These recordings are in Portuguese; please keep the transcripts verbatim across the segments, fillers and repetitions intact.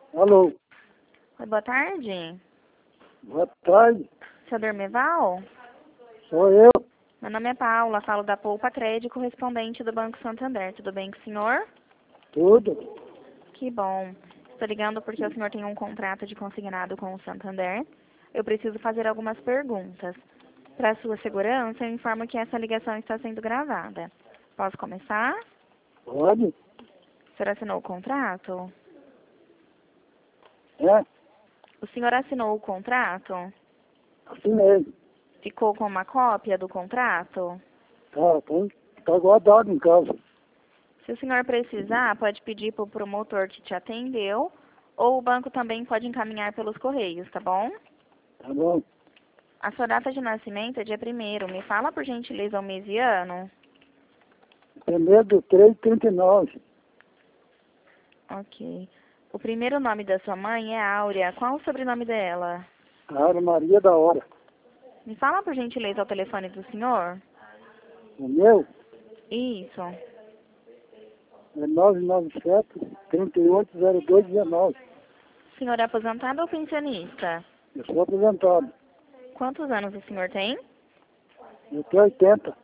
Alô, Oi, boa tarde. boa tarde, Seu Dormeval? sou eu, Meu nome é Paula, falo da Poupa Crédito, correspondente do Banco Santander. Tudo bem com o senhor? tudo. Que bom. Estou ligando porque o senhor tem um contrato de consignado com o Santander. Eu preciso fazer algumas perguntas. Para sua segurança, eu informo que essa ligação está sendo gravada. Posso começar? Pode? O senhor assinou o contrato? É, O senhor assinou o contrato? assim mesmo. Ficou com uma cópia do contrato? Tá, tá, tá guardado em casa. Se o senhor precisar, pode pedir para o promotor que te atendeu, ou o banco também pode encaminhar pelos correios, tá bom? Tá bom? A sua data de nascimento é dia primeiro. Me fala, por gentileza, o mês e ano. Primeiro do três, trinta e nove. Ok. O primeiro nome da sua mãe é Áurea. Qual o sobrenome dela? Área Maria da Hora. Me fala, por gentileza, o telefone do senhor. O meu Isso. é nove nove sete, três oito zero dois um nove. O senhor é aposentado ou pensionista? Eu sou aposentado. Quantos anos o senhor tem? Eu tenho oitenta.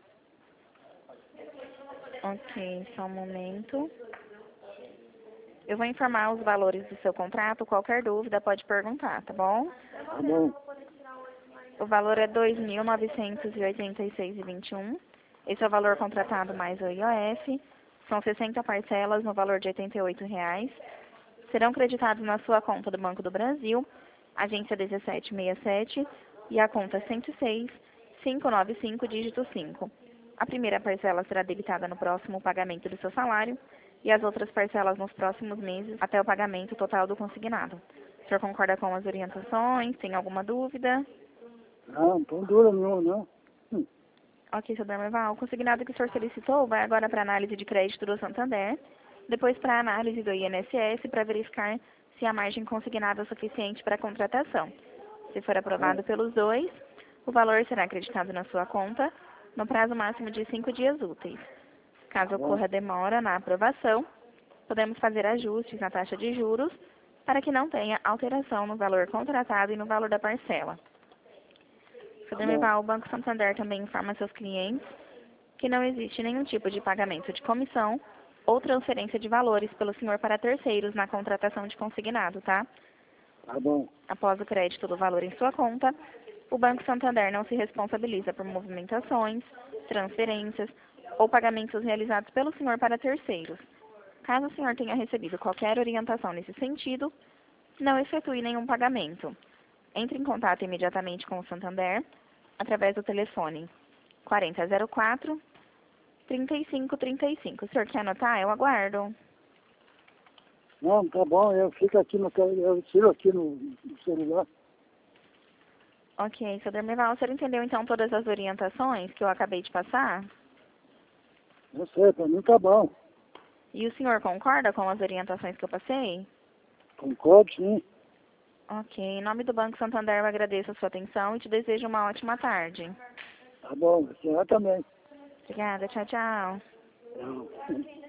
Ok, só um momento. Eu vou informar os valores do seu contrato. Qualquer dúvida pode perguntar, tá bom? Tá bom? O valor é dois mil novecentos e oitenta e seis reais e vinte e um. Esse é o valor contratado mais o I O F. São sessenta parcelas no valor de oitenta e oito reais. Serão creditados na sua conta do Banco do Brasil, agência dezessete sessenta e sete e a conta cento e seis, quinhentos e noventa e cinco, dígito cinco. A primeira parcela será debitada no próximo pagamento do seu salário e as outras parcelas nos próximos meses até o pagamento total do consignado. O senhor concorda com as orientações? Tem alguma dúvida? Não, não tem dúvida nenhuma, não. Hum, Ok, seu Dormeval. O consignado que o senhor solicitou vai agora para análise de crédito do Santander, depois para análise do I N S S para verificar se a margem consignada é suficiente para a contratação. Se for tá, aprovado pelos dois, o valor será acreditado na sua conta no prazo máximo de cinco dias úteis. tá Caso bom. ocorra demora na aprovação, podemos fazer ajustes na taxa de juros para que não tenha alteração no valor contratado e no valor da parcela. Tá bom. O Banco Santander também informa seus clientes que não existe nenhum tipo de pagamento de comissão ou transferência de valores pelo senhor para terceiros na contratação de consignado, tá? Tá bom. Após o crédito do valor em sua conta, o Banco Santander não se responsabiliza por movimentações, transferências ou pagamentos realizados pelo senhor para terceiros. Caso o senhor tenha recebido qualquer orientação nesse sentido, não efetue nenhum pagamento. Entre em contato imediatamente com o Santander através do telefone quarenta zero quatro, trinta e cinco trinta e cinco. O senhor quer anotar? Eu aguardo. Não, tá bom, eu fico aqui no, tel- eu tiro aqui no, no celular. Ok, seu Dermival, o senhor entendeu então todas as orientações que eu acabei de passar? Eu sei, pra mim tá bom. E o senhor concorda com as orientações que eu passei? Concordo, sim. Ok, em nome do Banco Santander eu agradeço a sua atenção e te desejo uma ótima tarde. Tá bom, a senhora também. Obrigada, tchau, tchau. Tchau.